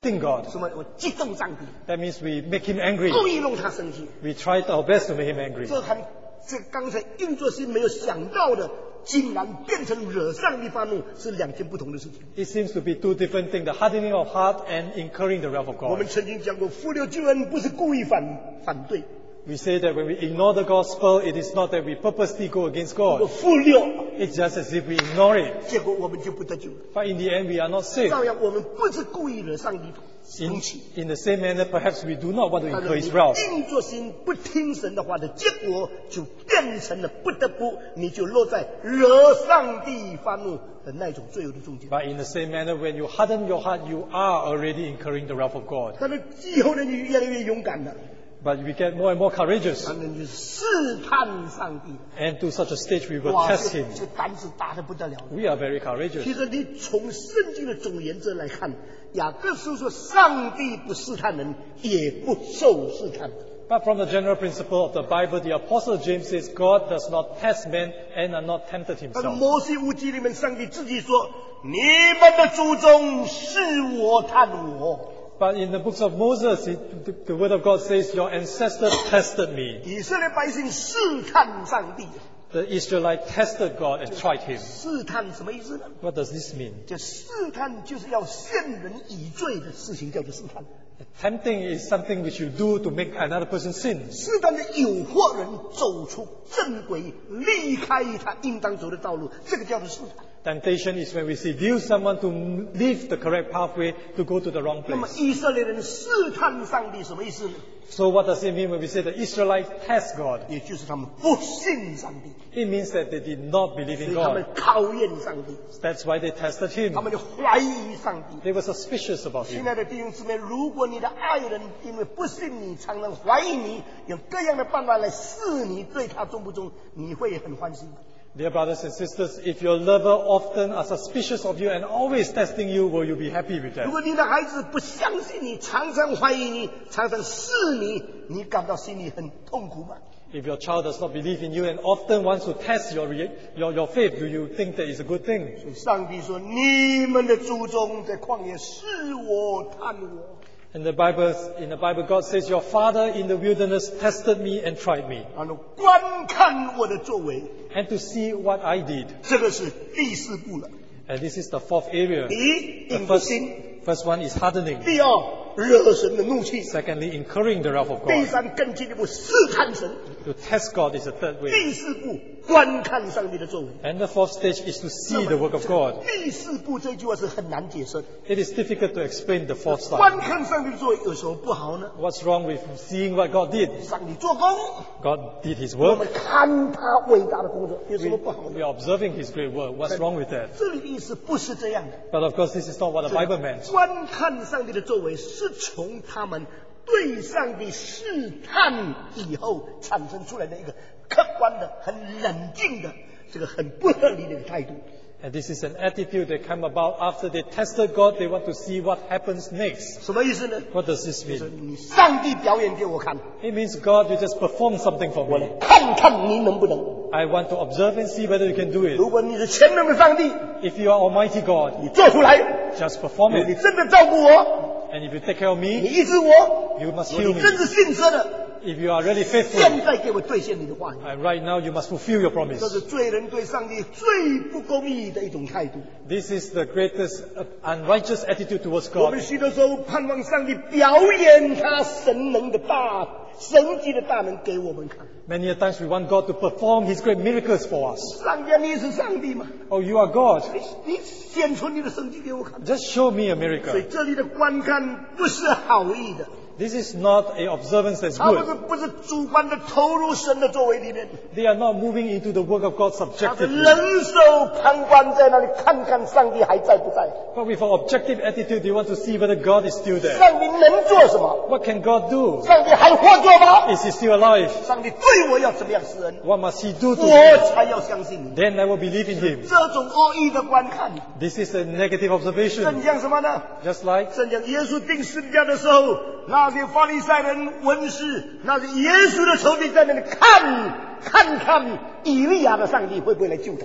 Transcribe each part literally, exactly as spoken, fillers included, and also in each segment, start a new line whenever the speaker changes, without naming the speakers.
sting God.
什么？我激动上帝，
That means we make him angry.
故意弄他生气。
We tried our best to make him angry.
这和这刚才运作心没有想到的，竟然变成惹上帝发怒，是两件不同的事情。
It seems to be two different things, the hardening of heart and incurring the wrath of
我
God.
们曾经讲过，忽略救恩不是故意反反对，
We say that when we ignore the gospel, it is not that we purposely go against
如果
God.
忽略，
It's just as if we ignore it.
结果我们就不得救了。
But in the end, we are not saved.
照样，我们不是故意惹上帝
In,
生气，
in the same manner, perhaps we do not want to
但
incur
是
his wrath.
你硬着心不听神的话的结果，就变成了不得不，你就落在惹上帝发怒的那种罪恶的中间。
But in the same manner, when you harden your heart, you are already incurring the wrath of God.
但是以后呢，你越来越勇敢了，
But we get more and more courageous.
当然就是试探上帝。
And to such a stage, we will
哇，
test
这
him.
这胆子大得不得了。
We are very courageous.
其实你从圣经的总原则来看，雅各书说，上帝不试探人，也不受试探。
But from the general principle of the Bible, the Apostle James says God does not test men and are not tempted
但是
himself.
摩西五经里面，上帝自己说：“你们的祖宗是我探我。”
But in the books of Moses, it, the, the word of God says, your ancestors tested me.
以色列百姓试探上帝，
The Israelites tested God and tried him.
试探什么意思呢？
What does this mean?
这试探就是要陷人以罪的事情，叫做试探。
Tempting is something which you do to make another person sin.
试探的诱惑人走出正轨，离开他应当走的道路，这个叫做试探。
Temptation is when we seduce someone to leave the correct pathway to go to the wrong
那么
place.
以色列人试探上帝什么意思呢？
So what does it mean when we say the Israelites test God?
也就是他们不信上帝，
It means that they did not believe
所
in
以他们
God.
考验上帝，
That's why they tested
他
him.
们就怀疑上帝。
They were suspicious about
亲
him.
爱的弟兄姊妹，如果你的爱人因为不信你，常常怀疑你，有各样的办法来试你对他忠不忠，你会很欢喜吗？
Dear brothers and sisters, if your lover often are suspicious of you and always testing you, will you be happy with
如
that?
果你的孩子不相信你，常常怀疑你，常常试你，你感到心里很痛苦吗？
If your child does not believe in you and often wants to test your, rea- your, your faith, do you think that is a good thing?
所以上帝说：“你们的祖宗在旷野试我、探我。”
In the Bible, in the Bible, God says, your father in the wilderness tested me and tried me,
然后观看我的作为，
and to see what I did.
这个是第四步了。
And this is the fourth area.
第一，
The
硬着
first,
心；
first one is hardening.
第二，惹神的怒气；
Secondly, incurring the wrath of
第
God.
三，更进一步试探神；
To test God is the third way.
第四步，观看上帝的作为。
And the fourth stage is to see the work of God.
第四步这句话是很难解释的。
It is difficult to explain the fourth
观
side.
看上帝的作为有什么不好呢？
What's wrong with seeing what God did?
上帝做工，
God did his
我
work.
们看他伟大的工作，有什
We,
么不好呢？
we are observing his great work. What's wrong with that?
这里的意思不是这样的。
But of course, this is not what the Bible meant.
观看上帝的作为，是从他们对上帝试探以后产生出来的一个客观的、很冷静的、这个很不合理的一个态度。
And this is an attitude that came about after they tested God. They want to see what happens next.
什么意思呢？
What does this
就是
mean?
你上帝表演给我看，
It means God, you just perform something for
我来
me.
看看你能不能。
I want to observe and see whether you can do it.
如果你是全能的上帝，
If you are Almighty God,
你做出来；
just perform
如果你
it.
真的照顾我，
And if you take care of
你
me,
医治我，
you must
如果
heal
你真
me.
是信实的，
If you are really faithful,
现在给我兑现你的话语。
and right now you must fulfill your
这
promise.
是罪人对上帝最不公义的一种态度。
This is the greatest uh, unrighteous attitude towards
我
God.
们许多时候盼望上帝表演他神能的大神迹的大能给我们看。
Many a times we want God to perform His great miracles for us.
上帝，你是上帝吗？
Oh, you are God.
你你显出你的神迹给我看。
Just show me a
所以
miracle.
这里的观看不是好意的，
This is not a observance that's
他不是
good.
不是主观的投入神的作为里面，
They are not moving into the work of God
他是
subjectively.
忍受旁观在那里看看上帝还在不在，
But with an objective attitude, they want to see whether God is still there.
上帝能做什么？
What can God do?
上帝还活着吗？
Is He still alive?
上帝对我要怎么样施恩？
What must He do to
我
me?
才要相信你。
Then I will believe in Him.
这种恶意的观看，
This is a negative observation.
正像什么呢？
Just like
正像耶稣钉十字架的时候，那些法利赛人、文士，那些耶稣的仇敌在那里看，看看以利亚的上帝会不会来救他？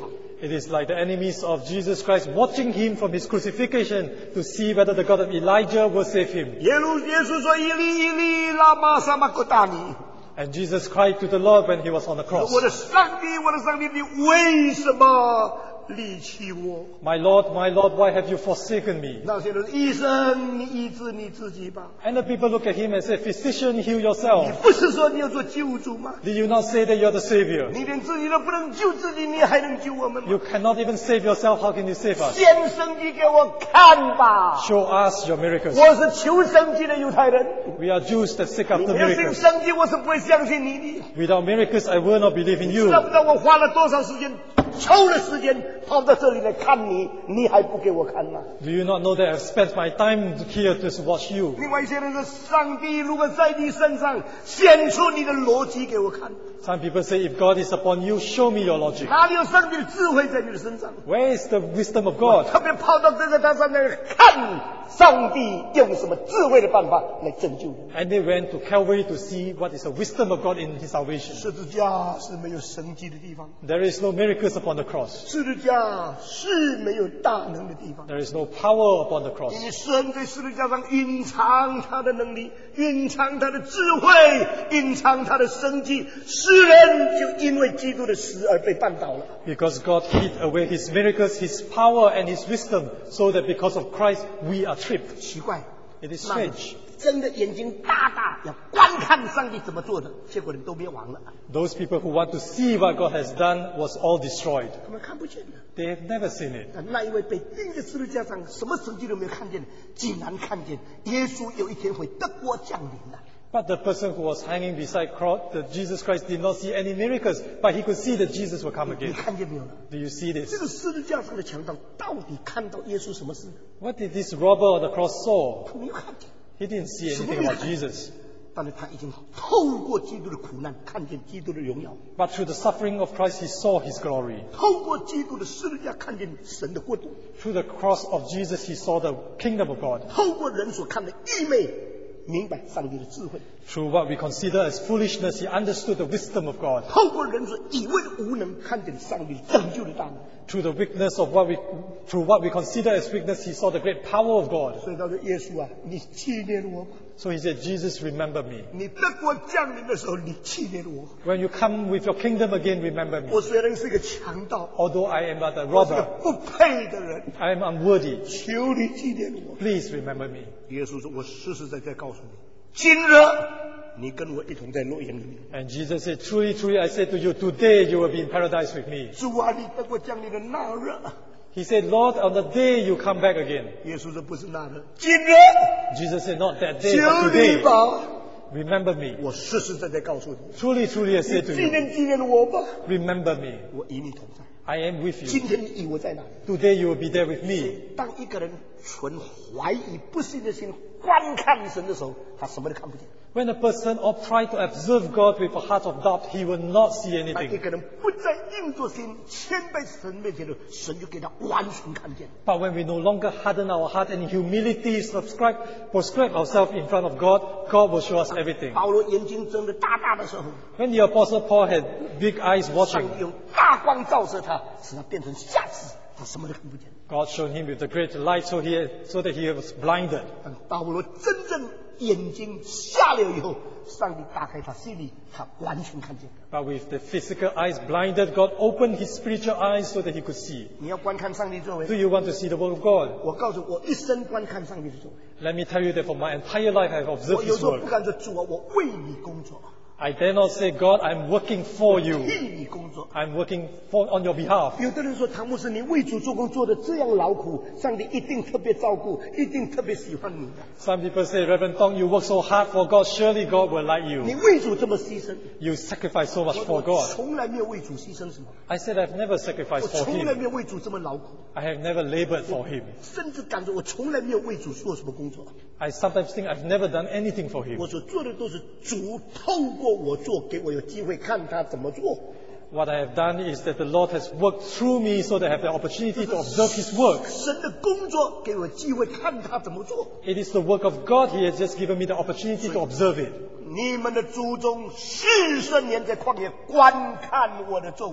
It is like the enemies of Jesus Christ watching him from his crucifixion to see whether the God of Elijah will save him.
耶路耶稣说：“伊利伊利，拉玛撒玛各达尼。”
And Jesus cried to the Lord when he was on the cross.
我的上帝，我的上帝，你为什么离弃我？
My Lord, my Lord, why have you forsaken me?
那些人，医生，你医治你自己吧。
And the people look at him and say, Physician, heal
你
yourself.
不是说你要做救主吗？
Did you not say that you are the Savior?
你连自己都不能救自己，你还能救我们吗？
You cannot even save yourself. How can you save us?
显神迹给我看吧！
Show us your miracles.
我是求神迹的犹太人，
We are Jews that seek
你
after
没有信
miracles.
神迹，我是不会相信你的。
Without miracles, I will not believe in
知
you.
道不知道我花了多少时间，抽了时间跑到这里来看你，你还不给我看吗？
Do you not know that I've spent my time here to watch you?
另外一些人说，上帝如果在你身上显出你的逻辑给我看，
Some people say, if God is upon you, show me your logic.
哪里有上帝的智慧在你的身上？
Where is the wisdom of God?
特别跑到这个他上面看上帝用什么智慧的办法来拯救人。
And they went to Calvary to see what is the wisdom of God in His salvation.
十字架是没有神迹的地方，
There is no miracles upon the cross.
十字架是没有大能的地方。
There is no power upon the cross.
因为神在十字架上隐藏他的能力，隐藏他的智慧，隐藏他的生机，世人就因为基督的死而被绊倒了。
Because God hid away His miracles, His power and His wisdom, so that because of Christ we are tripped.
奇怪，
It is
那
strange.
睁着眼睛大大要观看上帝怎么做的，结果人都灭亡了，
Those people who want to see what God has done was all destroyed.
他们看不见的。
They have never seen it.
那一位被钉在十字架上，什么神迹都没有看见，竟然看见耶稣有一天会得国降临了。
But the person who was hanging beside cross, the Jesus Christ did not see any miracles, but he could see that Jesus will come
你
again.
看见没有呢？
Do you see
这
this?
个十字架上的强盗到底看到耶稣什么事？
What did this robber on the cross saw?
他没有看见。
He didn't see anything about Jesus.
但是他已经透过基督的苦难看见基督的荣耀，
But through the suffering of Christ, he saw his glory.
透过基督的十字架看见神的国度，
Through the cross of Jesus, he saw the kingdom of God.
透过人所看的愚昧，明白上帝的智慧，
Through what we consider as foolishness, he understood the wisdom of God.
透过人所以为的无能，看见上帝拯救的大能。
Through the weakness of what we, through what we consider as weakness, he saw the great power of God.
所以他说：“耶稣啊，你纪念我吧！
So he said, Jesus, remember me.
你得国降临的时候，你纪念我。
When you come with your kingdom again, remember me.
我虽然是一个强盗，
Although I am but a
我是个
robber,
不配的人，
I am unworthy.
求你纪念我。”
Please remember me.
耶稣说：“我实实在在告诉你，今日你跟我一同在乐园里面。
And Jesus said, truly, truly, I say to you, today you will be in paradise with me.
主啊，你得国降临的那日。”
He said, Lord, on the day you come back again.
耶稣说：“不是那日，今日，
Jesus said, not that day,
求
but
你
today.
吧。
Remember me.
我实实在在告诉你，
Truly, truly, I say
你
to
纪
you,
念纪念我吧。
remember me.
我与你同在。
I am with
今
you.
天你以我在哪里？
Today you will be there with me.
当一个人存怀疑、不信的心观看神的时候，他什么都看不见。
When a person or try to observe God with a heart of doubt, he will not see
当一
anything.
个人不再硬着心谦卑神面前的，神就给他完全看见。
But when we no longer harden our heart and in humility subscribe, proscribe ourselves in front of God, God will show us everything.
保罗眼睛睁得大大的时候，
When the Apostle Paul had big eyes
上
watching,
帝用大光照射他，使他变成瞎子，他什么都看不见。
God showed him with the great light so, he, so that he was blinded.
当保罗真正眼睛瞎了以后，上帝打开他心里，他完全看见。
But with the physical eyes blinded, God opened his spiritual eyes so that he could see.
你要观看上帝作为
Do，you want to see the word of God?
我告诉我一生观看上帝的作为。
Let me tell you that for my entire life I have
我
observed
有
his
时候不
work.
敢说主啊，我为你工作，
I dare not say, God, I'm working for you.
替你工作。
I'm working for, on your behalf.
有的人说，唐牧师，你为主做工做得这样劳苦，上帝一定特别照顾，一定特别喜欢你的。
Some people say, Reverend Tong, you work so hard for God, surely God will like
你
you.
为主这么牺牲，
You sacrifice so much
我
for
我
God.
从来没有为主牺牲什么，
I said, I've never
我
sacrificed for
从来
him.
没有为主这么劳苦，
I have never labored for him.
甚至感觉我从来没有为主做什么工作。
I sometimes think I've never done anything for him.
我所做的都是主透过我做，给我有机会看他怎么做。
What I have done is that the Lord has worked through me so that I have the opportunity to observe his work.
神的工作给我机会看他怎么做。
It is the work of God. He has just given me the opportunity to observe it.
你们的祖宗四十年在旷野观看我的作为，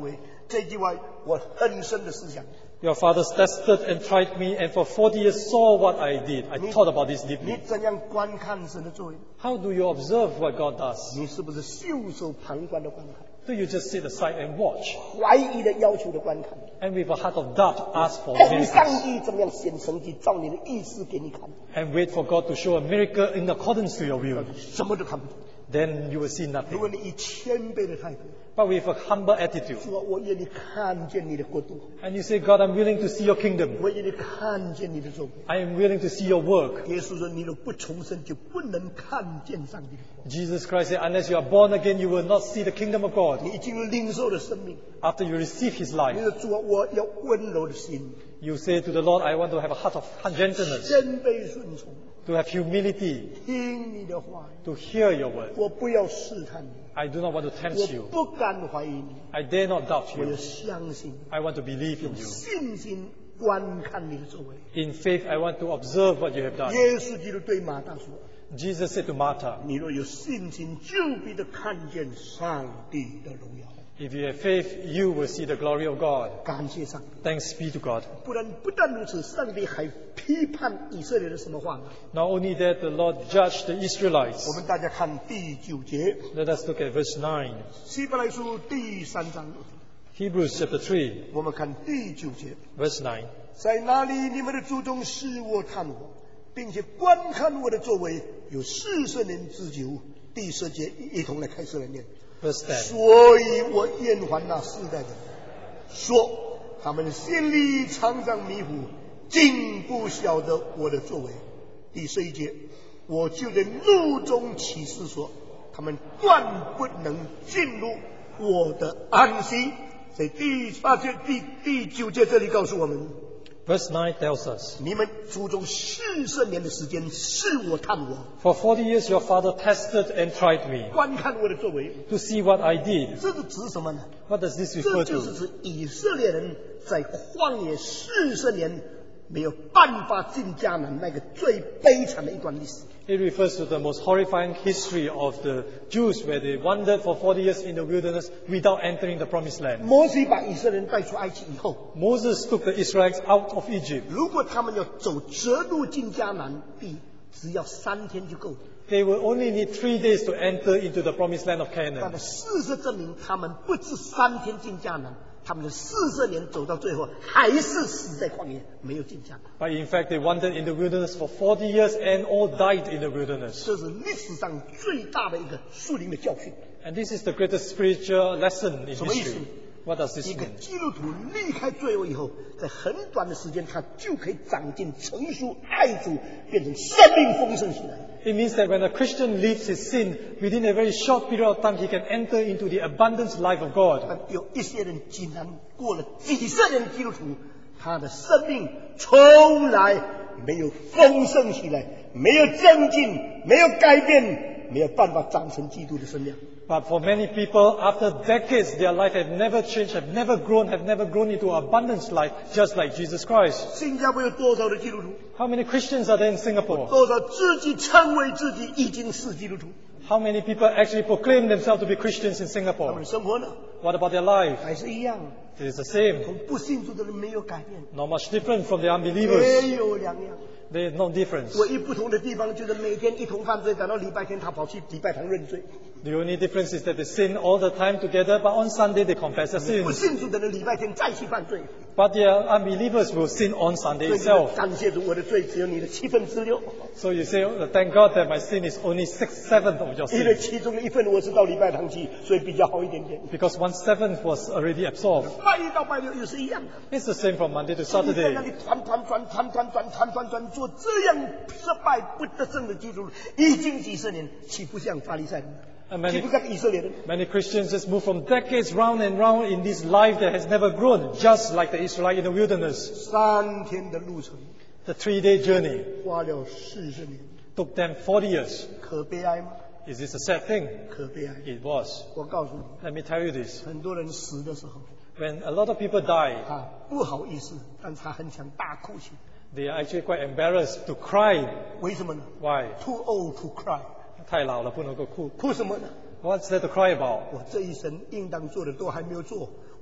这句话我很深的思想。
Your fathers tested and tried me, and for forty years saw what I did. I thought about this
你
deeply.
怎样观看神的作为？
How do you observe what God does?
你是不是袖手旁观的观看？
Do you just sit aside and watch?
怀疑的要求的观看？
And with a heart of doubt, ask for
等上
miracles.
帝怎么样显神迹，照你的意思给你看，
And wait for God to show a miracle in accordance to your will.
什么都看不懂。
Then you will see
如果
nothing.
你以谦卑的态度
But with a humble attitude.
说，我愿意看见你的国度，
And you say, God, I'm willing to see your kingdom.
我愿意看见你的作为。
I am willing to see your work.
耶稣说：“你若不重生，就不能看见上帝的国。
Jesus Christ said, unless you are born again, you will not see the kingdom of God.
你已经领受了生命，
After you receive His
你
life,
说主啊，我要温柔的心，
you say to the Lord, I want to have a heart of gentleness,
谦卑顺从，
to have humility,
听你的话语。
to hear your word.
我不要试探你，
I do not want to
我
tempt you.
不敢怀疑你，
I dare not doubt
我要
you.
相信你，
I want to believe in
用
you.
信心观看你的作为。”
In faith, I want to observe what you have done.
耶稣基督对马大说
Jesus said to Martha,：“
你若有信心，就必得看见上帝的荣耀。
if you have faith, you will see the glory of God. ”
感谢上帝。
Thanks be to God.
不然，不但如此，上帝还批判以色列的什么话呢？
Not only that, the Lord judged the Israelites.
我们大家看第九节，
Let us look at verse nine.
希伯来书第三章，
Hebrews chapter three,
我们看第九节，
verse nine.
在那里你们的祖宗使我探我，并且观看我的作为，有四十年之久。第十节一同来开始来念。
Verse ten.
所以我厌烦那世代的人，说他们心里常常迷糊，竟不晓得我的作为。第十一节，我就在怒中起誓说，他们断不能进入我的安息。在第八节、第第九节这里告诉我们，
Verse nine tells us,
你们祖宗四十年的时间是我探我，
For forty years your father tested and tried me
观看我的作为。
to see what I did.
这个指什么呢？
What does this
这
refer
就是
to?
指以色列人在旷野四十年没有办法进迦南那个最悲惨的一段历史。
It refers to the most horrifying history of the Jews where they wandered for forty years in the wilderness without entering the promised land.
摩西把以色列人带出埃及以后，
Moses took the Israelites out of Egypt.
如果他们要走折路进迦南地，只要三天就够了。
They will only need three days to enter into the promised land of
但
Canaan.
是事实证明，他们不止三天进迦南，他们的四十年走到最后，还是死在旷野，没有进迦南。
But in fact, they wandered in the wilderness for forty years and all died in the wilderness.
这是历史上最大的一个树林的教训。
And this is the greatest spiritual lesson in
什么意思？
history. What does this
一个
mean?
基督徒离开罪恶以后，在很短的时间，他就可以长进、成熟、爱主，变成生命丰盛起来。
It means that when a Christian leaves his sin, within a very short period of time, he can enter into the abundant life of God.
但有一些人竟然过了几十年的基督徒，他的生命从来没有丰盛起来，没有增进，没有改变，没有办法长成基督的身量。
But for many people, after decades, their life have never changed, have never grown, have never grown into abundance life, just like Jesus Christ.
新加坡有多少的基督徒？
How many Christians are there in Singapore?
多少自己称为自己已经是基督徒？
How many people actually proclaim themselves to be Christians in
他们
Singapore?
的生活呢？
What about their life?
还是一样，
It is the same.
同不信主的人没有改变，
Not much different from the unbelievers.
没有两样。
There is no difference.
唯一不同的地方就是每天一同犯罪，等到礼拜天他跑去礼拜堂认罪。
The only difference is that they sin all the time together, but on Sunday they confess their
不
sins.
信主的人礼拜天再去犯罪。
But the unbelievers will sin on Sunday
所以
itself.
感谢主，我的罪只有你的七分之六，
So you say, oh, thank God that my sin is only six seventh of your
因为
sin.
其中的一份我是到礼拜堂去，所以比较好一点点。
Because one seventh was already absorbed.
拜一到拜六又是一样的。
It's the same from Monday to
你在那
Saturday.
里团团转、团团转、团团转，做这样失败不得胜的基督徒，已经几十年，岂不像法利赛人？
And
岂
many,
不像以色列人？
many Christians just move from decades round and round in this life that has never grown, just like the Israelite in the wilderness.
三天的路程，
The three-day journey
花了四十年，
took them forty years.
可悲哀吗？
Is this a sad thing?
可悲哀。
It was.
我告诉你，
Let me tell you this.
很多人死的时候，
When a lot of people die,
他不好意思，但是他很想大哭起。
they are actually quite embarrassed to cry.
为什么呢
Why?
？Too old to cry，
太老了，不能够哭。
哭什么呢？
What's there to cry about?
我这一生应当做的都还没有做，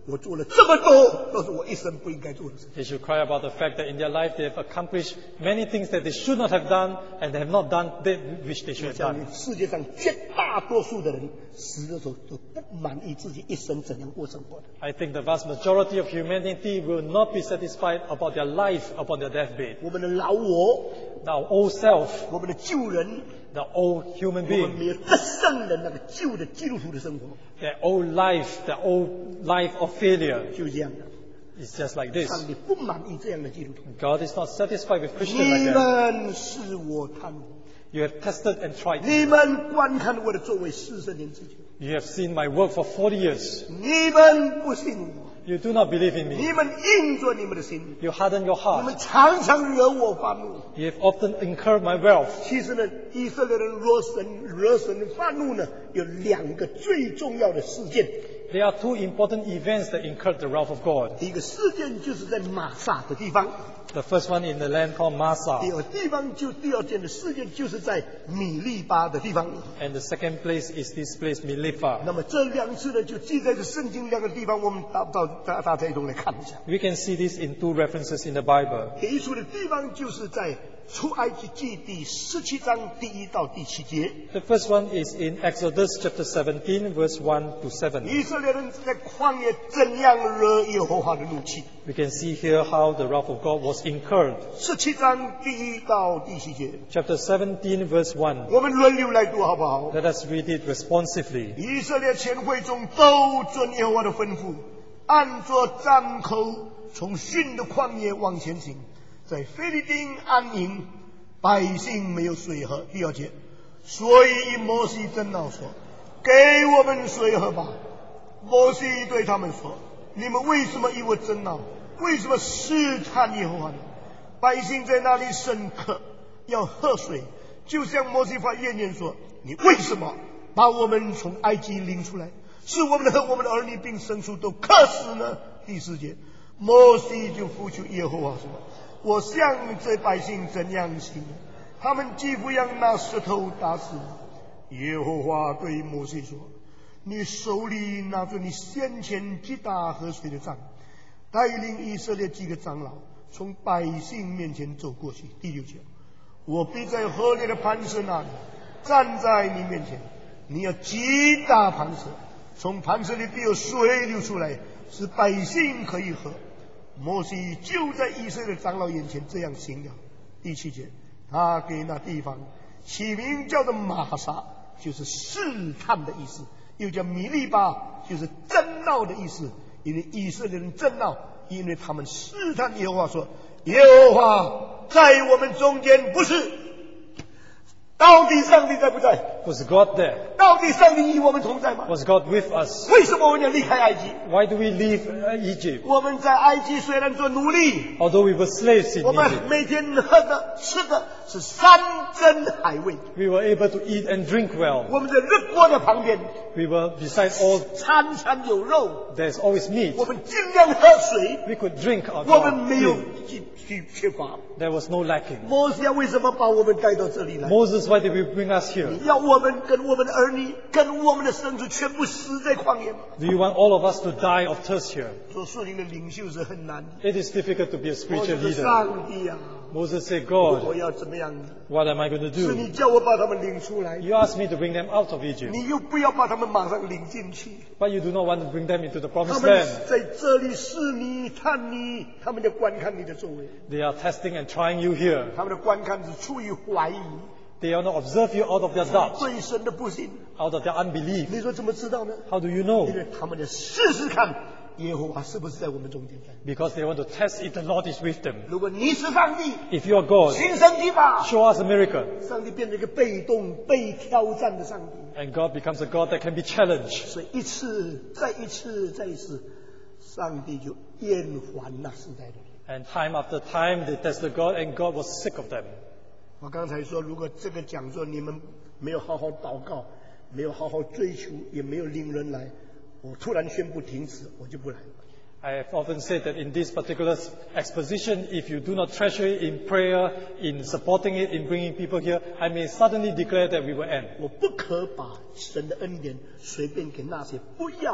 我做了这么多，都是我一生不应该做的事。
They should cry about the fact that in their life they have accomplished many things that they should not have done, and they have not done that which they should have
像
done.
世界上绝大多数的人，死的时候都不满意自己一生怎样过生活的。
I think the vast majority of humanity will not be satisfied about their life upon their deathbed.
我们的老我，
Our old self,
我们的旧人，
the old human
我们
being,
没有得胜的那个旧的基督徒的生活，
their old life, their old life of failure.
就是这样的。
It's just like this.
上帝不满意这样的基督徒。
God is not satisfied with Christians
你
like that.
们是我探我，
You have tested and tried.
你们观看我的作为四十年之久，
You have seen my work for forty years.
你们不信我，
You do not believe in
你
me.
们硬着你们的心，
You harden your
你们
heart.
常常惹我发怒。
You have often incurred my wrath.
其实呢，以色列人惹神惹神发怒呢，有两个最重要的事件。
There are two important events that incurred the wrath of God.
第一个事件就是在玛撒的地方，
The first one in the land called
第
Massa,
二个地方就第二件的事件就是在米利巴的地方。
and the second place is this place Milipha.
那么这两次呢，就记载着圣经两个地方，我们到到大大家一同来看一下。
We can see this in two references in the Bible.
第一处的地方就是在出埃及记第十七章第一到第七节，
The first one is in Exodus chapter seventeen, verse one to seven.
以色列人在旷野怎样惹耶和华的怒气。
We can see here how the wrath of God was incurred.
十七章第一到第七节，
Chapter seventeen, verse one.
我们轮流来读好不好？
Let us read it responsively.
以色列全会众都遵耶和华的吩咐，按着站口从逊的旷野往前行，在菲利丁安营，百姓没有水喝。第二节，所以摩西争闹说：“给我们水喝吧。”摩西对他们说：“你们为什么与我争闹？为什么试探耶和华呢？百姓在那里深刻，要喝水，就像摩西发怨言说：你为什么把我们从埃及领出来，使我们和我们的儿女并牲畜都渴死呢？”第四节，摩西就呼求耶和华说：“我向这百姓怎样行？他们几乎要拿石头打死我。”耶和华对摩西说：“你手里拿着你先前击打河水的杖，带领以色列几个长老从百姓面前走过去。”第六节，我必在河里的磐石那里站在你面前，你要击打磐石，从磐石里必有水流出来，使百姓可以喝。摩西就在以色列长老眼前这样行了。第七节，他给那地方起名叫做玛撒，就是试探的意思，又叫米利巴，就是争闹的意思。因为以色列人争闹，因为他们试探耶和华说：“耶和华在我们中间不是。”到底上帝在不在？
Was God there?
到底上帝与我们同在吗？
Was God with us?
为什么我们要离开埃及？
Why do we leave uh, Egypt?
我们在埃及虽然做奴隶，
Although we were slaves in
我们
Egypt,
每天喝的吃的是山珍海味。
we were able to eat and drink well.
我们在日锅的旁边，
We were, besides all,
餐餐有肉。
there's always meat.
我们尽量喝水，
We could drink out
我们没有
of
缺缺缺乏。
There was no lacking.
摩西为什么把我们带到这里来？
Moses, why did we bring us here?
要我们跟我们的儿女、跟我们的牲畜全部死在旷野吗？
Do you want all of us to die of thirst here?
做属灵的领袖是很难的。
It is difficult to be a
我
spiritual
说
leader.
上帝啊，
Moses said,
我
God,
要怎么样？
what am I going to
是
do?
你叫我把他们领出来，
You asked me to bring them out of Egypt,
你又不要把他们马上领进去。
but you do not want to bring them into the
他
promised
们
land.
在这里试你、探你，他们的观看你的作为，
They are testing and trying you here.
他们的观看是出于怀疑，
They are not observe you out of their doubt,
对神的不信。
out of their unbelief.
你说怎么知道呢？
How do you know?
因为他们得试试看耶和华是不是在我们中间。
Because they want to test if the Lord is with them.
如果你是上帝，
If you are God,
行神迹吧，
show us a miracle.
上帝变成一个被动、被挑战的上帝。
And God becomes a God that can be challenged.
所以一次再一次再一次，上帝就厌烦那时代的人。
And time after time, they tested God, and God was sick of them.
我刚才说，如果这个讲座你们没有好好祷告，没有好好追求，也没有领人来，我突然宣布停止，我就不来了。
I have often said that in this particular exposition, if you do not treasure it in prayer, in supporting it, in bringing people here, I may suddenly declare that we will end.
我不可把神的恩典随便给那些不要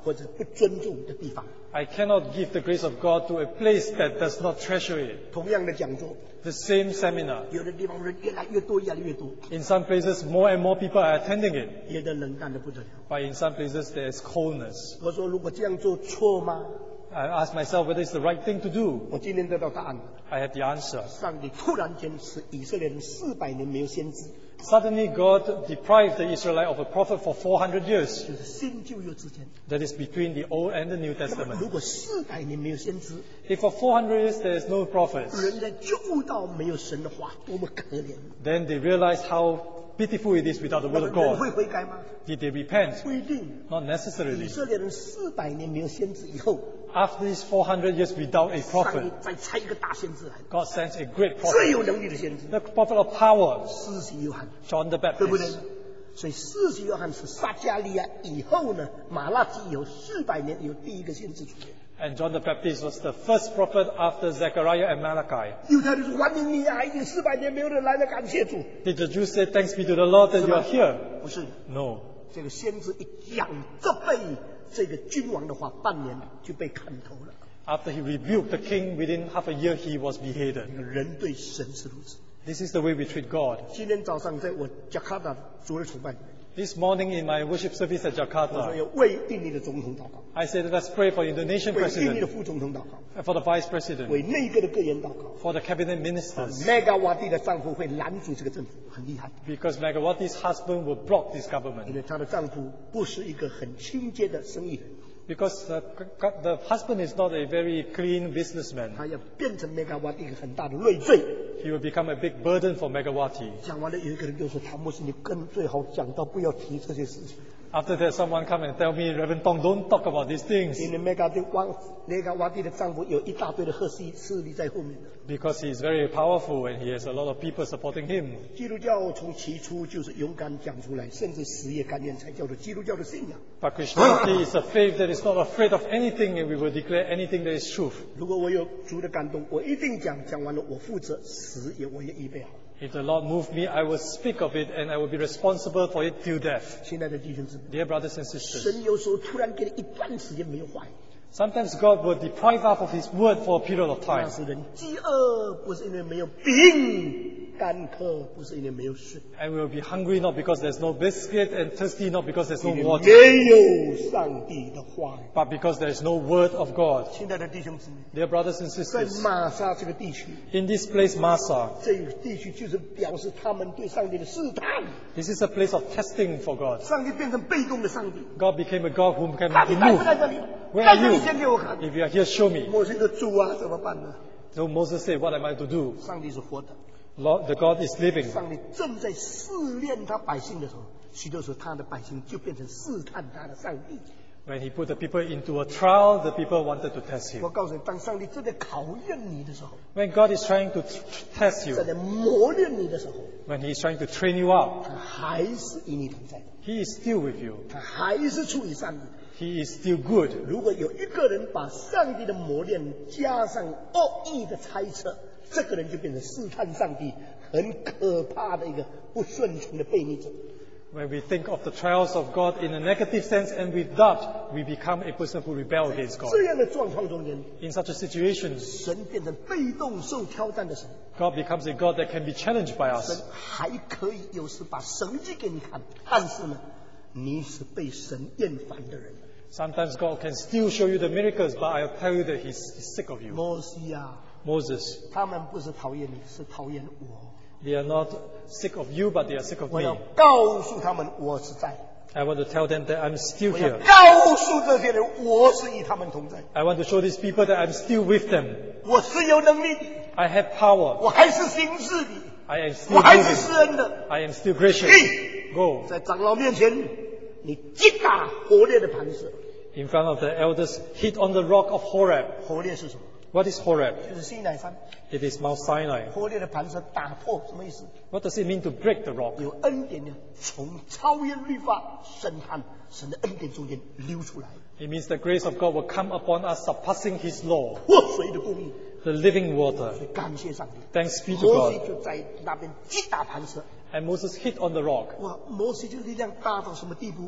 或者不尊重的地方。
I cannot give the grace of God to a place that does not treasure it.
同样的讲座，
The same seminar.
有的地方人越来越多，越来越多，
In some places, more and more people are attending it.
有的冷淡的不得了。
But in some places, there is coldness.
我说，如果这样做错吗？
I ask myself whether it's the right thing to do.
我今天得到答案了。
I have the answer.
上帝突然间使以色列人四百年没有先知，
Suddenly, God deprived the Israelites of a prophet for four hundred years.
就是新旧约之间。
That is between the Old and the New
那么
Testament.
如果四百年没有先知，
If for four hundred years there is no prophets,
人在觉悟到没有神的话，多么可怜！
then they realize how pitiful it is without the
那
word
么
of
人会
God.
悔改吗？
Did they repent?
不一定。
Not
以
necessarily.
色列人四百年没有先知以后，
After these four hundred years without a
上帝
prophet,
再差一个大先知来，
God sends a great
最
prophet,
有能力的先知，
the prophet of power,
施洗约翰，
John the
对不对
Baptist.？
所以施洗约翰是撒加利亚以后呢，马拉基以后四百年有第一个先知出现。
And John the Baptist was the first prophet after Zechariah and Malachi.
犹太人说欢迎你啊，已经四百年没有人来了，感谢主。
Did the Jews say, thanks be to the Lord that you are here?
不是，
No.
这个先知一讲责备这个君王的话，半年就被砍头了。
After he rebuked the king, within half a year he was beheaded.
人对神是如此。
This is the way we treat God.
今天早上在我加卡达主日崇拜里面，
This morning in my worship service at
我说
Jakarta,
要为印尼的总统祷告，
I said, let's pray for Indonesian
为印尼的
president,
副总统祷告，
for the vice president,
为内阁的各员祷告。
for the cabinet ministers,
麦加瓦蒂的丈夫会拦阻这个政府，很厉害，
because Megawati's husband will block this
因
government.
为她的丈夫不是一个很清洁的生意人，
Because the, the husband is not a very clean businessman.
他要变成麦加瓦蒂一个很大的累赘。
He will become a big burden for Megawati.
讲完了，有一个人就说：“唐牧师，你更最好讲到不要提这些事情，
After that, someone come and tell me, Reverend Tong, don't talk about these things.
因为麦加瓦麦加瓦蒂的丈夫有一大堆的赫西势力在后面的。
Because he is very powerful and he has a lot of people supporting him.
基督教从起初就是勇敢讲出来，甚至死也甘愿才叫做基督教的信仰。
But Christianity is a faith that is not afraid of anything, and we will declare anything that is truth.
如果我有主的感动，我一定讲，讲完了我负责，死也我也预备好。
If the Lord moved me, I will speak of it and I will be responsible for it till death.
亲爱的弟兄姊妹，
Dear brothers and sisters,
神有时候突然给你一段时间没有话语，
sometimes God will deprive us of His word for a period of
那
time.
是人饥饿，不是因为没有饼；干渴，不是因为没有水，
And we will be hungry not because there's no biscuit and thirsty not because there's
因
no
为
water,
没有上帝的话语。
but because there is no word of God.
亲爱的弟兄姊妹，
Dear brothers and
在
sisters,
玛莎这个地区，
in this place, Massa,
这个地区就是表示他们对上帝的试探。
this is a place of testing for God.
上帝变成被动的上帝，
God became a God whom can
上
be
帝在不
moved.
在这里？
Where
在
are
这里
you?
先给我看。
If you are here, show me.
我是一个主啊，怎么办呢？
So Moses said, what am I to do?
上帝是活的，
Lord, the God is living.
上帝正在试炼他百姓的时候，许多时候他的百姓就变成试探他的上帝。
When he put the people into a trial, the people wanted to test
我
him.
告诉你，当上帝正在考验你的时候，
When God is trying to t- test
正
you,
在磨练你的时候，
when he is trying to train you up,
他还是与你同在，
he is still with you.
他还是处于善意的。
He is still good.
如果有一个人把上帝的磨练加上恶意的猜测，这个人就变成试探上帝很可怕的一个不顺从的悖逆者。
When we think of the trials of God in a negative sense and with that, we become a person who rebel against God.
这样的状况中间，
In such a situation,
神变成被动受挑战的神，
God becomes a God that can be challenged by
神
us.
还可以有时把神迹给你看，但是呢，你是被神厌烦的人。
Sometimes God can still show you the miracles, but I'll tell you that he's, he's sick of you.
摩西啊，
Moses,
他们不是讨厌你，是讨厌我。
they are not sick of you, but they are sick of
我
me.
要告诉他们，我是在。
I want to tell them that I'm still
我要
here.
告诉这些人，我是与他们同在，
I want to show these people that I'm still with them.
我是有能力的，
I have power.
我还是行事的，
I am
我
still
还是
moving.
施恩的。
I am still gracious.
去，
Go.
在长老面前，你击打火烈的磐石。
In front of the elders, hit on the rock of Horeb.
火烈是什么？
What is Horeb?
就是西乃山。
It is Mount Sinai.
火烈的磐石打破什么意思？
What does it mean to break the rock?
有恩典呢，从超越律法、审判神的恩典中间流出来，
It means the grace of God will come upon us, surpassing His law,
活水的供应。
the living water.
所以感谢上帝。
Thanks be to
摩西
God.
就在那边击打磐石。
And Moses hit on the rock.
哇，摩西这力量大到什么地步？我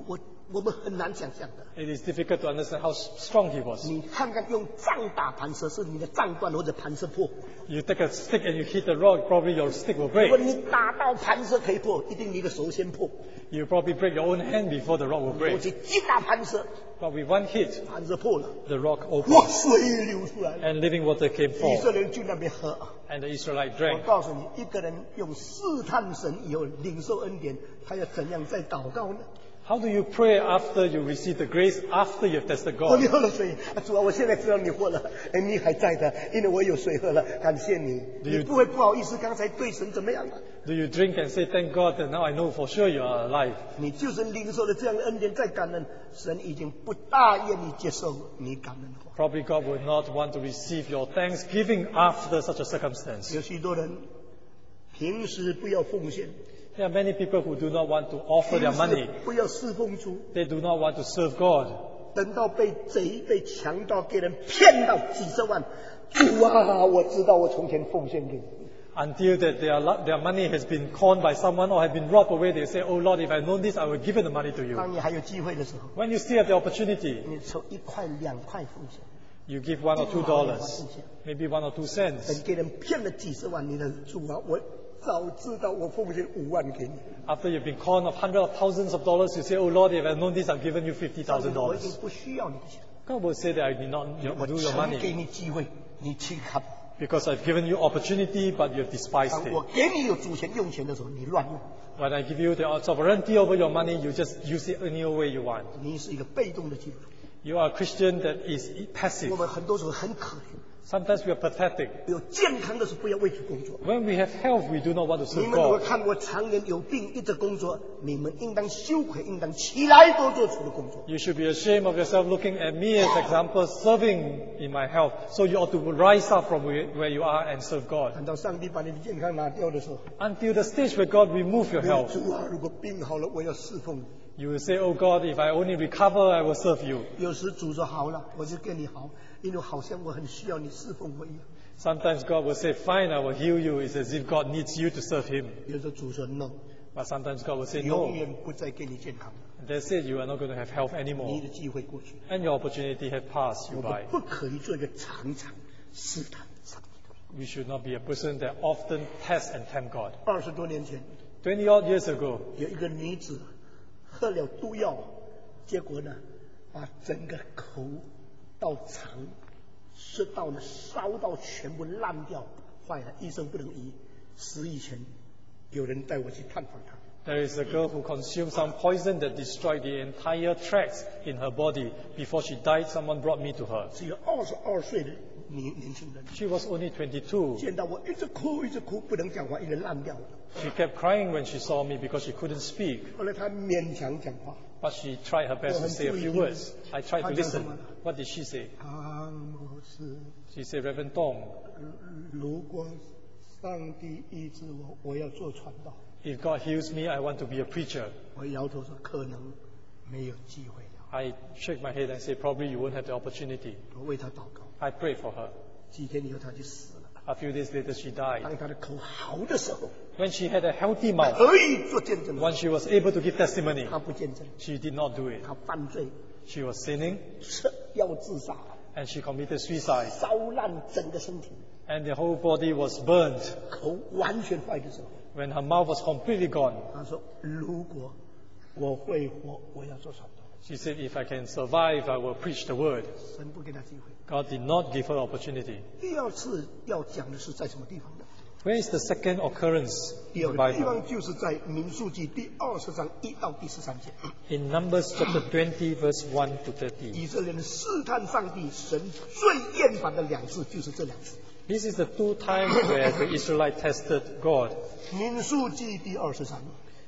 我们很难想象的。
It is difficult to understand how strong he was.
你看看用杖打磐石，是你的杖断或者磐石破。
You take a stick and you hit the rock, probably your stick will
如果
break.
你打到磐石可以破，一定你的手先破。
You probably break your own hand before the rock will
我
break.
去击打磐石，
But with one hit,
磐石破了，
the rock
哇，
opened
水流出来了，
and living water came
以色
forth,
列人就那边喝。
and the Israelite
我
drank.
告诉你，一个人用试探神以后领受恩典，他要怎样再祷告呢？
How do you pray after you receive the grace, after you've tested
哦，你
God?
喝了水，啊主啊，我现在知道你活了，哎，你还在的，因为我有水喝了，感谢你。你不会不好意思，刚才对神怎么样啊？
Do you drink and say, thank God that now I know for sure you are alive?
你就是领受了这样的恩典，再感恩，神已经不大愿意接受你感恩的话。
Probably God would not want to receive your thanksgiving after such a circumstance.
有许多人平时不要奉献，
There are many people who do not want to offer
平
their
时
money.
不要侍奉主，
They do not want to serve God.
等到被贼、被强盗给人骗到几十万，主啊，我知道我从前奉献给你。
Until that their, lo- their money has been conned by someone or have been robbed away, they say, oh Lord, if I had known this, I would give the money to you.
当你还有机会的时候，
When you still have the opportunity,
你抽一块、两块奉献，
you give one or two dollars, maybe one or two
等
cents.
给人骗了几十万，你的主啊，我早知道我奉献五万给你。
After you've been conned of hundreds of thousands of dollars, you say, oh Lord, if I had known this, I've given you fifty
上帝
thousand
说我已经
dollars.
不需要你的钱，
God will say that I did not
我
do your
曾给
money
你机会，你去看。
because I've given you opportunity, but you have despised
当我
it.
给你有主权用钱的时候，你乱用，
When I give you the sovereignty over your money, you just use it any way you want.
你是一个被动的基督徒。
You are a Christian that is passive.
我们很多时候很可怜，
Sometimes we are pathetic.
有健康的时候不要为主工作。
When we have health, we do not want to
你
serve
们如果
God.
看我常人有病一直工作，你们应当羞愧，应当起来多做主的工作。
You should be ashamed of yourself looking at me as example serving in my health. So you ought to rise up from where where you are and serve God.
等到上帝把你的健康拿掉的时候，
Until the stage where God remove your health,
主啊，如果病好了，我要侍奉你。
you will say, oh God, if I only recover, I will serve you.
有时主说好了，我就跟你好，因为好像我很需要你侍奉我一样。
Sometimes God will say, fine, I will heal you. It's as if God needs you to serve Him.
有时候主说 no，
But sometimes God will say,
永
no.
远不再给你健康了，
And that's it, you are not going to have health
你
anymore.
的机会过去了。
And your opportunity has passed you
我
by.
们不可以做一个常常试探上帝的人。
We should not be a person that often tests and tempt God.
二十多年前，
Twenty odd years ago,
有一个女子喝了毒药，结果呢，把整个口到肠、食道呢烧到全部烂掉，坏了，医生不能医。死以前，有人带我去探访她。
there is a girl who consumed some poison that destroyed the entire tracts in her body. Before she died, someone brought me to her.
只有二十二岁的年年轻人，
She was only twenty-two.
见到我一直哭一直哭，不能讲话，因为烂掉了。
She kept crying when she saw me because she couldn't speak.
后来她勉强讲话，
But she tried her best to say a few words. I tried to listen. What did she say?
阿姆斯，
She said, Reverend Tong,
如果上帝医治我，我要做传道。
if God heals me, I want to be a preacher.
我摇头说可能没有机会了。
I shake my head and say, probably you won't have the opportunity.
我为她祷告，
I prayed for her.
几天以后她就死了。
A few days later, she died.
当她的口好的时候，
When she had a healthy mouth,
可以做见证的，
when she was able to give testimony,
她不见证，
she did not do it.
她犯罪，
She was sinning
吃要自杀，
and she committed suicide.
烧烂整个身体，
And the whole body was burnt.
口完全坏的时候，
When her mouth was completely gone,
她说：“如果我会活，我要做传道。
she said, if I can survive, I will preach the word. ”
神不给她机会。
God did not give her opportunity.
第二次要讲的是在什么地方呢？
Where is the second occurrence
第
in
二
the
个地
Bible?
方就是在民数记第二十章一到第十三节。
In Numbers chapter twenty, verse one to thirty.
以色列人试探上帝，神最厌烦的两次就是这两次。
This is the two times where the Israelites tested God.
民数记第二十章，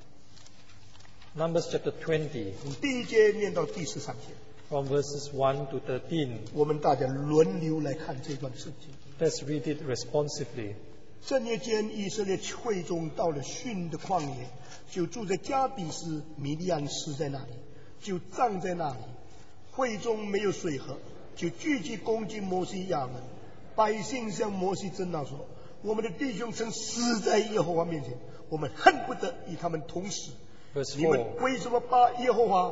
Numbers chapter twenty,
从第一节念到第十三节，
from verses one to thirteen.
我们大家轮流来看这段圣经。
Let's read it responsively.
正夜间，以色列会众到了逊的旷野，就住在加比斯，米利暗死在那里，就葬在那里。会中没有水喝，就聚集攻击摩西亚人。百姓向摩西争闹说：“我们的弟兄曾死在耶和华面前，我们恨不得与他们同死。
Verse
你们
four.
为什么把耶和华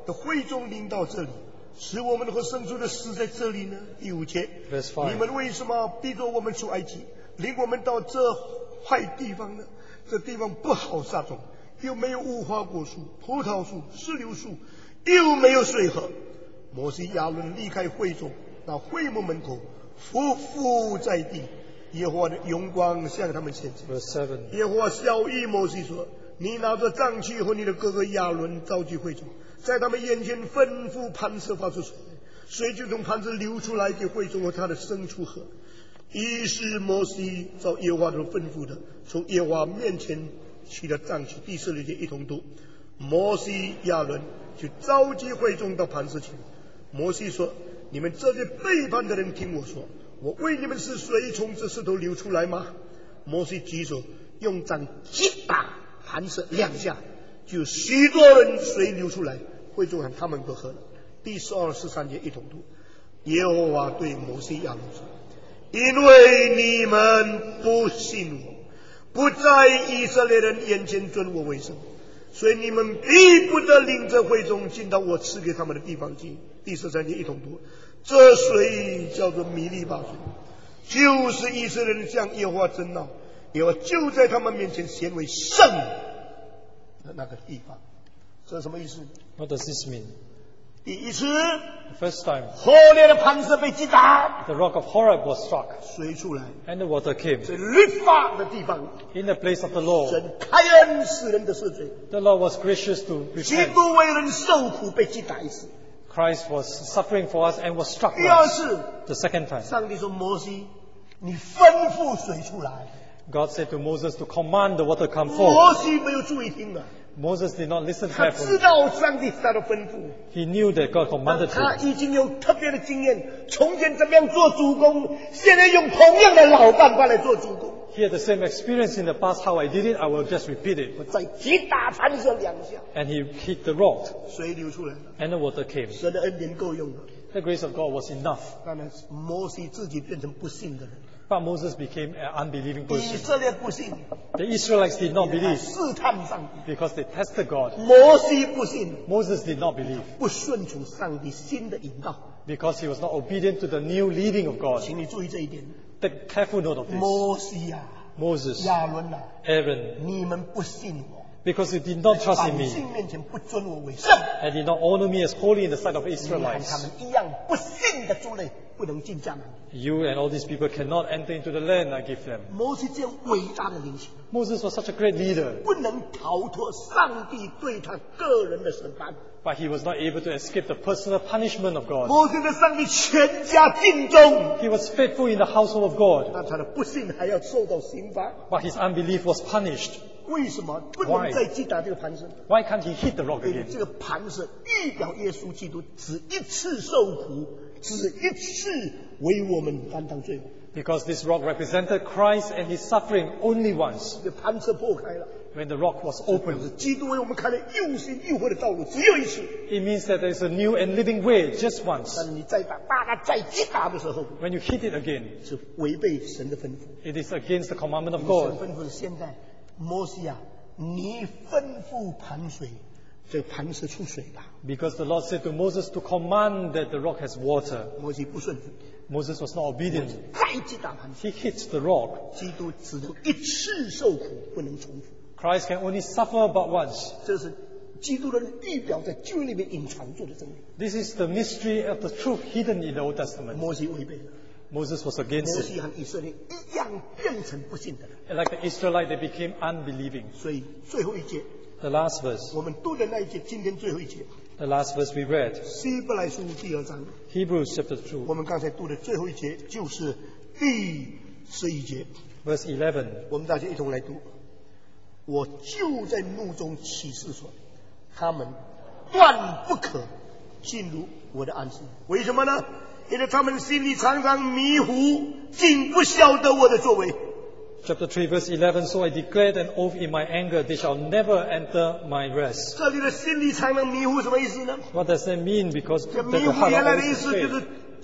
的会众领到这里，使我们和生出的死在这里呢？第五节，你们为什么逼着我们出埃及，领我们到这坏地方呢？这地方不好撒种，又没有无花果树、葡萄树、石榴树，又没有水喝。摩西亚伦离开会众，到会幕门口匍匐在地，耶和华的荣光向他们显现。耶和华晓谕摩西说：你拿着杖去和你的哥哥亚伦召集会众，在他们眼前吩咐磐石发出水，水就从磐石流出来，给会众和他的牲畜喝。于是摩西照耶和华的吩咐的，从耶和华面前取了杖去。第十六节一同读。摩西亚伦就召集会众到磐石前。摩西说：你们这些背叛的人，听我说，我为你们是水从这石头流出来吗？摩西举手用杖击打磐石两下，就许多人水流出来，会众喊他们都喝了。第十二十三节一同读。耶和华对摩西亚伦说：因为你们不信我，不在以色列人眼前尊我为圣，所以你们必不得领着会众进到我赐给他们的地方去。第十三节一同读。这水叫做米利巴水，就是以色列人向耶和华争闹，耶和华就在他们面前显为圣的那个地方。这是什么意思？
What does this mean?
第一次
First time,
火烈的磐石被击打，
the rock of Horeb was struck,
水出来，
and the water came.
在律法的地方，
In the place of the law,
神开恩使人的赦罪。
the Lord was gracious to
基
repent.
督为人受苦被击打一次，
Christ was suffering for us and was struck
第二
once.
次，
The second time,
上帝说摩西，你吩咐水出来。
God said to Moses to command the water come forth.
摩西没有注意听啊，
Moses did not listen
他知
carefully.
道上帝他的吩咐，
He knew that God
但
commanded
他
him.
已经有特别的经验，从前怎么样做主公，现在用同样的老办法来做主公。
He had the same experience in the past. How I did it, I will just repeat it.
我再击打磐石两下，
And he hit the rock,
水流出来了，
and the water came.
神的恩典够用了。
The grace of God was enough.
当然，摩西自己变成不信的人，
But Moses became an unbelieving
以
person.
色列不信，
The Israelites did not
他
believe
试探上帝；
because they tested God.
摩西不信，
Moses did not believe
不顺从上帝新的引导。
because he was not obedient to the new leading of God.
请你注意这一点，
Take careful note of this.
摩西呀、
Moses,
亚伦呐、
Aaron,
你们不信我，
because you did not trust
百
in me
姓面前不尊我为圣，
and did not honor me as holy in the sight of
你和他
Israelites.
们一样不信的族类不能进迦南。
You and all these people cannot enter into the land I give them.
摩西这样伟大的领袖，
Moses was such a great leader,
不能逃脱上帝对他个人的审判。
but he was not able to escape the personal punishment of God.
摩西对上帝全家尽忠，
He was faithful in the household of God,
那他的不信还要受到刑罚。
but his unbelief was punished.
为什么不能再击打这个磐石？
Why can't he hit the rock
因为
again?
这个磐石预表耶稣基督只一次受苦，只一次为我们担当罪恶。
Because this rock represented Christ and his suffering only once.
这个磐石破开了，
When the rock was
是
opened,
基督为我们开了又新又活的道路，只有一次。
it means that there is a new and living way just once.
但你再打把它再击打的时候，
When you hit it again,
是违背神的吩咐。
it is against the commandment of
神
God.
吩咐是现在，摩西啊，你吩咐磐水，这个磐石出水吧。
Because the Lord said to Moses to command that the rock has water.
摩西不顺服，
Moses was not obedient.
再击打磐石。
He hit the rock.
基督只能一次受苦，不能重复。
Christ can only suffer but once.
这是基督的预表在旧约里面隐藏住的真理。
This is the mystery of the truth hidden in the Old Testament.
摩西违背了，
Moses was
摩
against it.
西和以色列一样变成不信的人。
And like the Israelite, they became unbelieving.
所以最后一节，
The last verse.
我们读的那一节，今天最后一节，
The last verse we read.
希伯来书第二章，
Hebrews chapter two,
我们刚才读的最后一节就是第十一节，
verse eleven.
我们大家一同来读。我就在怒中起誓说，他们断不可进入我的安息。为什么呢？因为他们心里常常迷糊，竟不晓得我的作为。
Chapter three, verse eleven. So I declared an oath in my anger, they shall never enter my rest.
这里的心里常常迷糊什么意思呢？
What does that mean? Because
这
that
迷
the
糊
heart
原来的
always
意
is
思就
afraid.
是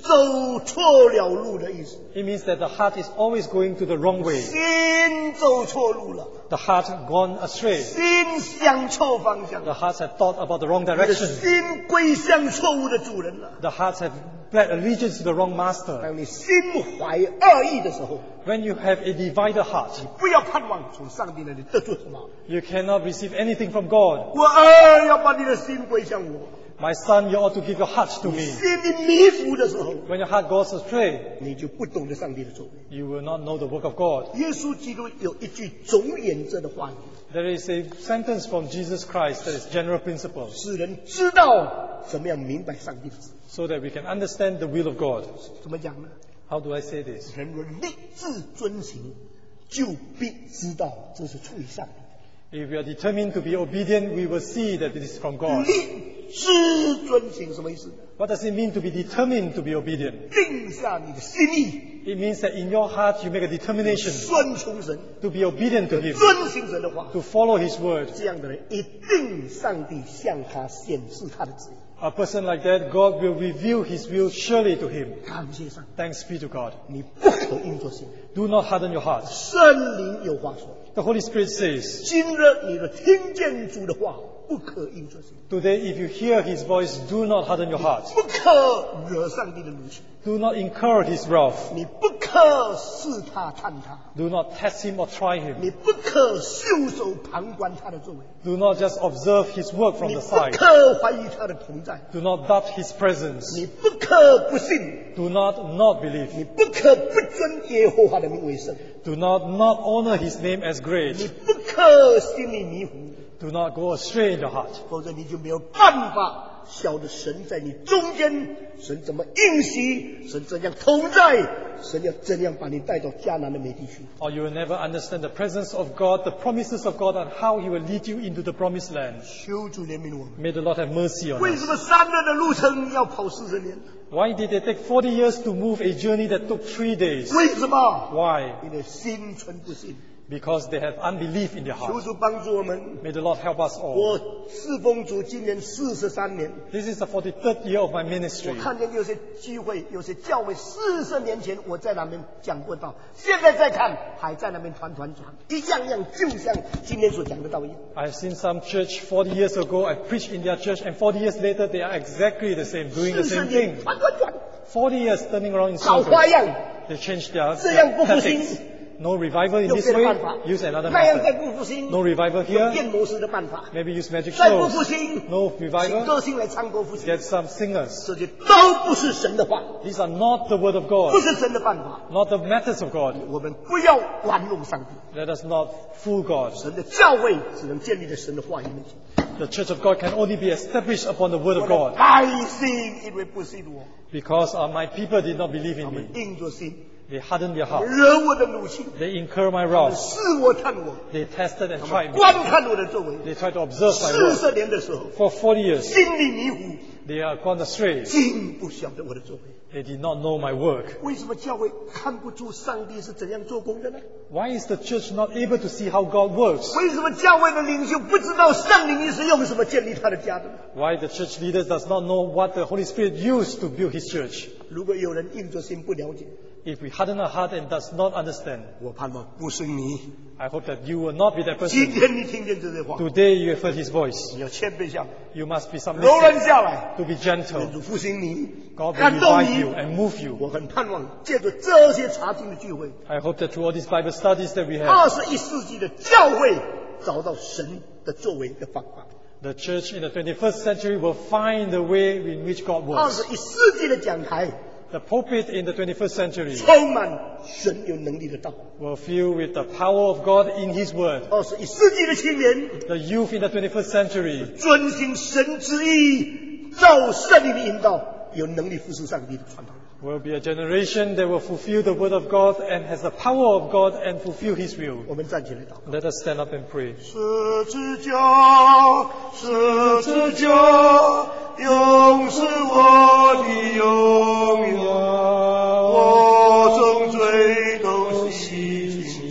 走错了路的意思。
It means that the heart is always going to the wrong way.
心走错路了，
The heart gone astray.
心想错方向
The
了，
hearts have thought about the wrong
你的
direction.
心归向错误的主人了。
The hearts have led allegiance to the wrong master.
当你心怀恶意的时候，
When you have a divided heart,
不要盼望从上帝那里得罪什么。
you cannot receive anything from God.
我儿要把你的心归向我。
My son, you ought to give your heart to
你
me.
心里迷糊的时候，
When your heart goes astray,
你就不懂得上帝的作为。
you will not know the work of God.
耶稣基督有一句总原则的话语，
There is a sentence from Jesus Christ that is general principle,
使人知道怎么样明白上帝的旨。
so that we can understand the will of God.
怎么讲呢？
How do I say this?
人若立志遵行，就必知道这是出于上帝的。
If we are determined to be obedient, we will see that it is from God.
立志遵行什么意思？
What does it mean to be determined to be obedient?
定下你的心意，
It means that in your heart you make a determination
顺从神，
to be obedient to Him,
遵行神的话。
to follow His word.
这样的人，一定上帝向他显示他的旨意。
A person like that, God will reveal His will surely to him.
感谢上帝，
Thanks be to God.
你不可硬着心。
Do not harden your heart.
圣灵有话说，
The Holy Spirit says,
今日你的听见主的话，不可硬着心，
today if you hear His voice, do not harden your heart.
不可惹上帝的怒气，
Do not incur His wrath.
你不可试他探他，
Do not test Him or try Him.
你不可袖手旁观他的作为，
Do not just observe His work from
你
the
不
side.
可怀疑他的同在，
Do not doubt His presence.
你不可不信，
Do not not believe.
你不可不尊耶和华的名为圣，
Do not not honor His name as
你
great.
不可心里迷糊，
Do not go astray in your heart.
否则你就没有办法晓得神在你中间，神怎么应许，神怎样同在，神要怎样把你带到迦南的美地去。
Or you will never understand the presence of God, the promises of God, and how He will lead you into the promised land.
求主怜悯我们。
May the Lord have mercy on
为
us.
什么三年的路程要跑四十年？
Why did they take forty years to move a journey that took three days?
为什么？
Why?
你的心存不信。
Because they have unbelief in their
求
heart.
主帮助我们。
May the Lord help us all.
我侍奉主今年四十三年，
This is the forty-third year of my
我
ministry.
看见有些聚会，有些教会，四十年前我在那边讲过道，现在再看还在那边团团转，一样样就像今天所讲的道一样。
I've seen some church forty years ago, I preached in their church, and forty years later they are exactly the same, doing the
四十
same
年
thing.
团团转，
forty years turning around in
搞花
circles.
样，
They changed their,
这样不
their
复兴，
tactics. No revival in
用
this
别的
way,
办法，
use another
那样再
method.
不复兴，
No revival
用
here,
变魔术的办法，
maybe use magic
再不复
shows.
兴，
No
请
revival,
歌星来唱歌复兴，
get some singers.
这些都不是神的话，
These are not the word of
不
God,
是神的办法。
not the methods of God.
我们不要玩弄上帝，
Let us not fool God.
神的教会只能建立在神的话语面前。
The church of God can only be established upon the word
我
of
的
God
百姓因为不信我，
because uh, my people did not believe
他
in
们
me.
硬着心，
They hardened their heart.
惹我的怒气，
They incur my
他们
wrath.
试我探我，
They tested and
他
tried
们
me.
观看我的作为。
They tried to observe my
四
work.
十年的时候，
For forty years,
心里迷糊，
they are gone astray.
竟不晓得我的作为。
They did not know my work.
为什么教会看不出上帝是怎样做工的呢？
Why is the church not able to see how God works?
为什么教会的领袖不知道圣灵是用什么建立他的家的呢？
Why the church leaders does not know what the Holy Spirit used to build His church?
如果有人硬着心不了解，
If we harden our heart and does not understand,
我盼望不是你。
I hope that you will not be that
今
person.
天你听见这些话，
Today you have heard His voice.
你要谦卑下来，
You must be
柔软
submissive,
下来，
to be
愿
gentle.
主复兴你，
God will
感动
revive
你
you。and move you.
我很盼望借着这些查经的聚会，
I hope that through all these Bible studies that we have,
二十一世纪的教会找到神的作为的方法。
the church in the twenty-first century will find the way in which God
二
works.
十一世纪的讲台
The pulpit in the twenty-first century
充满神有能力的道。
will fill with the power of God in His Word.
二十一世纪的青年
The youth in the twenty-first century
遵行神旨意，照圣灵的引导，有能力服侍上帝的传道人。
will be a generation that will fulfill the Word of God and has the power of God and fulfill His will.
我们站起来祷告。
Let us stand up and pray.
十字架，十字架，永是我的永远。我从罪都洗净。